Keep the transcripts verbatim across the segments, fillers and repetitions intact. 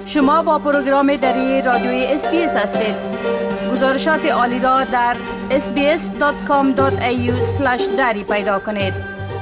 شما با پروگرام دری رادیوی اس بی اس هستید. گزارشات عالی را در اس بی اس دات کام دات ای یو اسلش دری پیدا کنید.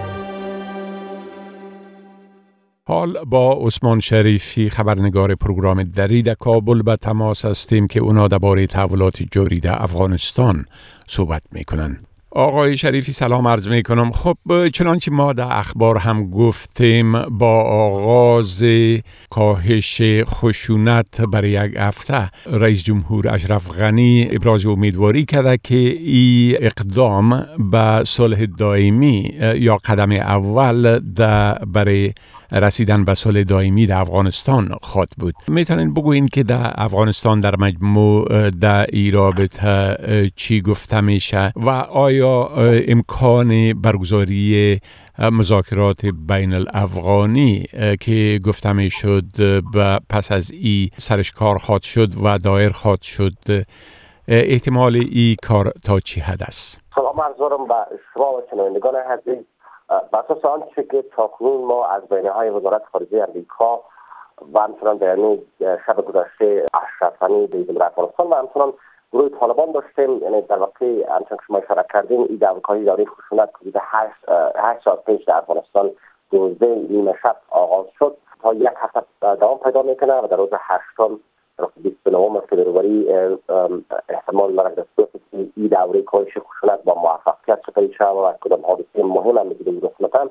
حال با عثمان شریفی خبرنگار پروگرام دری در کابل به تماس هستیم که اونا درباره تحولات جاری در افغانستان صحبت میکنن. آقای شریفی سلام عرض می کنم. خب چنانچه ما در اخبار هم گفتیم با آغاز کاهش خشونت برای یک هفته رئیس جمهور اشرف غنی ابراز امیدواری کرده که این اقدام به صلح دائمی یا قدم اول برای رسیدن به صلح دائمی در افغانستان خواهد بود. میتونین بگوین که در افغانستان در مجموع در این رابطه چی گفته میشه و آیا امکان برگزاری مذاکرات بین الافغانی که گفته میشد پس از این سرش کار خواهد شد و دایر خواهد شد، احتمال این کار تا چی حد است؟ سلام عرض دارم به شما و شنوندگان عزیز. بر اساس آنچه که تاکنون ما از بیانیه‌های وزارت خارجه امریکا و همچنان بیانیه شب گذشته اشرف غنی رئیس جمهور افغانستان و همچنان گروه طالبان داشتیم، یعنی در واقع همچنان که شما اشاره کردین این دعواکاری دوره خشونت حدود هشت ساعت پیش در افغانستان دوازده نیمه شب آغاز شد تا یک هفته دوام پیدا میکنه و در روز هشتم بیست و نه فبروری احتمال دارد که این دوره کاهش خشونت با موفقیت سپری شود و کدام حادثه مهم هم میگیریم رسمتا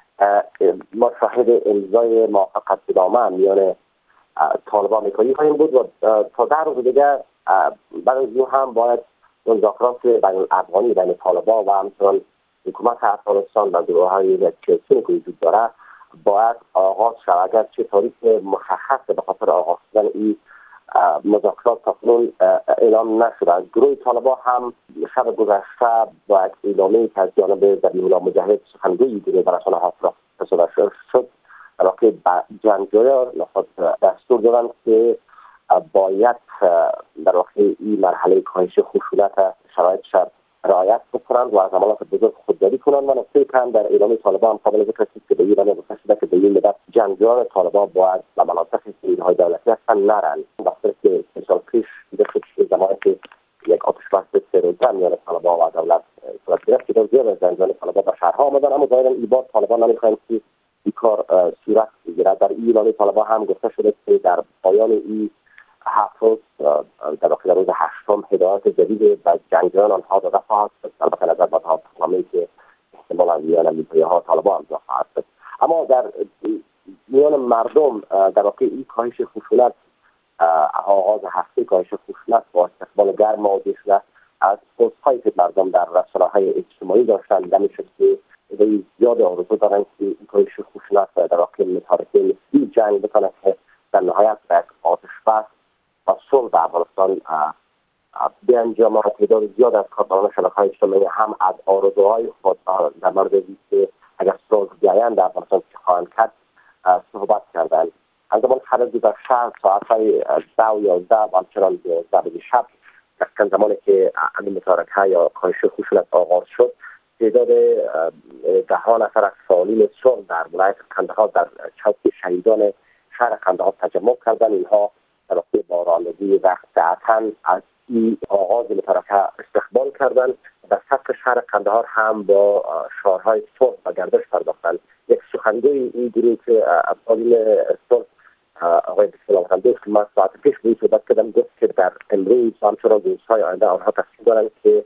ما شاهد امضای موافقتنامه میان طالبان امریکایی خواهیم بود و تا در روز دیگر بعد از این هم باید مذاکرات بین الافغانی بین طالبان و همچنان حکومت افغانستان و گروه‌های سیاسی که وجود داره باید آغاز شود. اگر چه تاریخ مشخص به خاطر آغاز شدن این مذاکرات تاکنون اعلام نشده. از گروه طالبان هم شب گذشته با یک اعلامیه که از جانب ذبیح الله مجاهد سخنگوی گروه به رسانه‌ها ارسال شد در واقع جنگجویان دستور دادند که باید در واقع این مرحله کاهش خشونت شرایطش رعایت بکنند و از عملات بزرگ خودداری کنند و نکته کم در اعلامیه طالبان هم قابل ذکر است که به این بنا گفته شده که به این مدت جنگجویان طالبان باید به مناطق نیروهای دولتی هستند نرند. وقتی که سه سال پیش دیگه زمانی که یک آتش بس سه روزه میان طالبان و دولت صورت گرفت که زیاد از جنگجویان طالبان به شهرها آمدند، اما ظاهرا این بار طالبان نمیخواهند که این کار صورت بگیرد. در این اعلامیه طالبان هم گفته شده که در پایان این هفت روز در واقع روز هشتم هدایت جدید به جنگجویان آنها داده خواهد شد، البته نظر به تمامی که احتمالاً میان امریکایی‌ها طالبان امضا خواهد شد. اما در میان مردم در واقع این کاهش خشونت آغاز هفته کاهش خشونت با استقبال گرم مواجه شده. از پست‌هایی که مردم در رسانه‌های اجتماعی داشتن دیده می‌شد که عده‌ای زیاد آرزو دارند که این کاهش خشونت در واقع متحرک نسبی جنگ بکنه که در نهایت به یک آتش بس و صلح در افغانستان به انجام آمد. تعداد زیاد از کارکنان شبکه‌های اجتماعی هم از آرزوهای خود در مورد اینکه اگر صلح بیایند در افغانستان چه خواهند کرد صحبت کردند. از زمان خرد در شهر ساعت‌های ده و یازده و همچنان دوازده بجه شب دقیقاً زمانی که این متارکه یا کاهش خشونت آغاز شد تعداد ده ها نفر از فعالین صلح در ولایت قندهار در چوک شهیدان شهر قندهار تجمع کردند. اینها در واقع با رانندگی و ساعتاً از این آغاز متارکه استقبال کردند. در سطح شهر قندهار هم با شعارهای صلح و گردش پرداختند. یک سخنگوی این گروه که فعالین صلح آقای بسیار خندوست که من ساعت پیش بودی صحبت کردم گفت که در امروز و همچنان روزهای آینده آنها تصمیم دارند که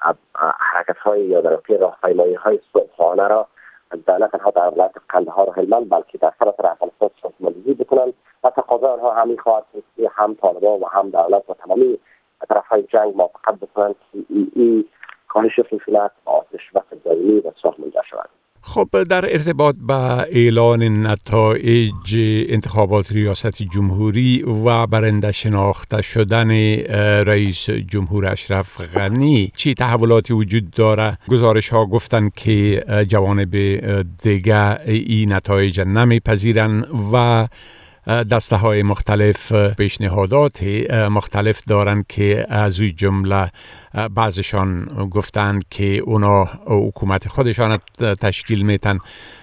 حرکت‌های یا در واقع راهپیمایی‌های صلحانه را نه تنها در ولایت قندهار و هلمند بلکه در سراسر افغانستان صورت‌مندی بکنند و تقاضای آنها همین خواهد بود که هم طالبان و هم دولت و تمامی طرف‌های جنگ موافقت بکنند که این کاهش خشونت آتش بس دائمی و صلح منجر شود. خب در ارتباط با اعلان نتایج انتخابات ریاست جمهوری و برنده شناخته شدن رئیس جمهور اشرف غنی چی تحولاتی وجود داره؟ گزارش ها گفتن که جوانب دیگه این نتایج نمیپذیرن و دسته های مختلف پیشنهادات مختلف دارند که از این جمله بعضشان گفتند که اونا حکومت خودشان تشکیل میتن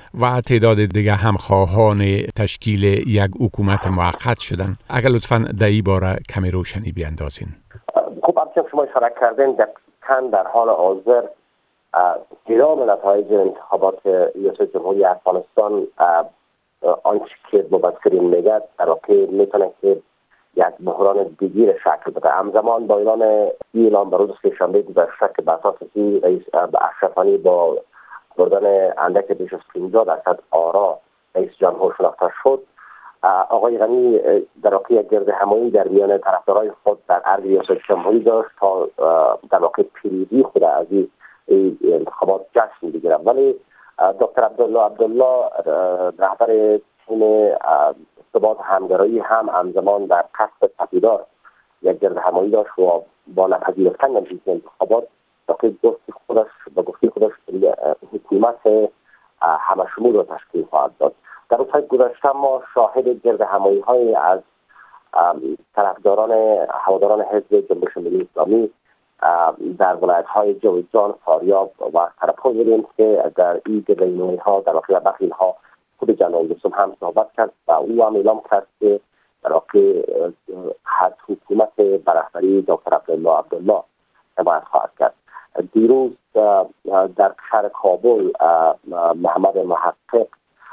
و تعداد دیگه هم خواهان تشکیل یک حکومت موقت شدن. اگر لطفاً در این باره کمی روشنی بیاندازین. خب همچنین شما اشاره کردین دقیقاً در حال حاضر اعلام نتایج انتخابات ریاست جمهوری افغانستان آنچه که مبصرین میگه در واقع میتونه که یک بحران دیگه شکل بده. همزمان با اعلان اعلام به روز سه‌شنبه گذشته که به اساس رئیس اشرف غنی با بردن اندک بیش از پنجاه درصد آرا رئیس جمهور شناخته شد، آقای غنی در واقع یک گرد همایی در میان طرفدارای خود در ارگ ریاست جمهوری داشت تا در واقع پیروزی خود از این انتخابات جشن بگیرد. ولی دکتر عبدالله عبدالله رهبر تیم ثبات همگرایی هم همزمان در قصد تغییرات یک گرد همایی داشت و با نپذیرفتن نتیجه انتخابات واقع گفتی خودش با گفتی خودش حکومت همه شمول را تشکیل خواهد داد. در روزهای گذشته ما شاهد گرد همایی های از طرفداران هواداران حزب جنبش ملی اسلامی در ولایت های جوزجان، فاریاب و سرپل بودیم که در این گرد همایی ها در واقع برخی اینها خود جنرال دوستم هم صحبت کرد و او هم اعلام کرد که در واقع حد حکومت به رهبری دکتر عبدالله عبدالله حمایت خواهد کرد. دیروز در شهر کابل محمد محقق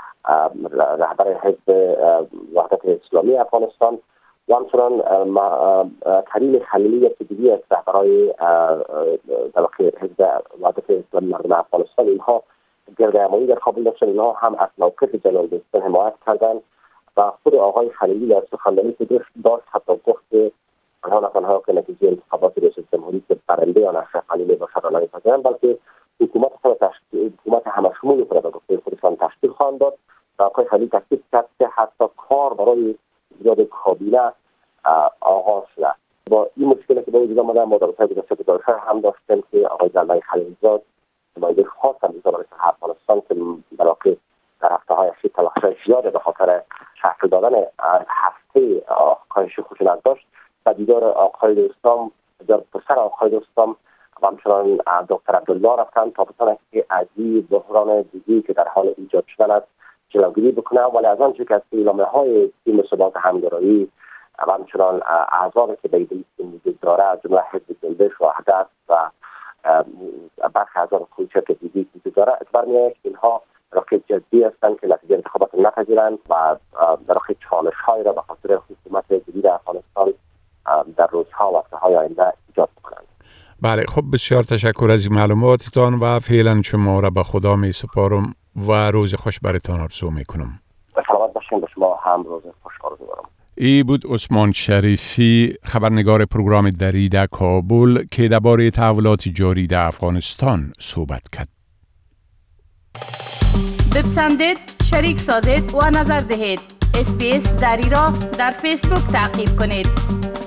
رهبر حزب وحدت اسلامی افغانستان و همچنان کریم خلیلی که دیگه از رهبرای در واقع حزب وحدت اسلامی مردم افغانستان اینها گرد همایی در کابل داشتن. اینها هم از موقف جنرال دوستم حمایت کردند و خود آقای خلیلی در سخنرانی که داشت حتی گفت که آنها نه تنها که نتیجه انتخابات ریاست جمهوری که برنده آن اشرف غنی میباشد آنها میپذیرند، بلکه حکومت خود تشکیل حکومت همشمول خود را به خودشان تشکیل خواهند داد. و آقای خلیلی تاکید کرد که حتی کار برای ایجاد کابینه آغاز شده. با این مشکلی که به وجود آمده ما در روزهای گذشته گزارش هم داشتیم که آقای جلمه خلیلزاد نماینده خاص وزارت افغانستان که در واقع در هفته‌های اخیر تلاش‌های زیاد به خاطر شکل دادن هفته کاهش خشونت داشت و دیدار آقای دوستم در پسر آقای دوستم و همچنان دکتر عبدالله رفتن تا بتانند که از این بحران دیگری که در حال ایجاد شدن است جلوگیری بکنه. ولی از آنچه که از اعلامیه‌های تیم ثبات همگرایی و همچنان اعضایی که به این تیم وجود داره از جمله حزب جنبش و وحدت و برخی اعضای کوچک که دیگری وجود داره اعتبار می‌آید که اینها راقب جدی هستند که نتیجه انتخابات نپذیرند و در واقع چالش‌هایی را به خاطر حکومت جدید افغانستان در روزها و هفته‌های آینده ایجاد کنند. بله، خب بسیار تشکر از این معلوماتتان و فعلا شما را به خدا می سپارم و روز خوش براتان آرزو میکنم. سلامت باشین. به شما هم روز خوش آرزو دارم. ای بود عثمان شریفی، خبرنگار پروگرام دری در کابل که درباره تحولات جاری در افغانستان صحبت کرد. بپسندید، شریک سازید و نظر دهید. اس بی اس دری را در فیسبوک تعقیب کنید.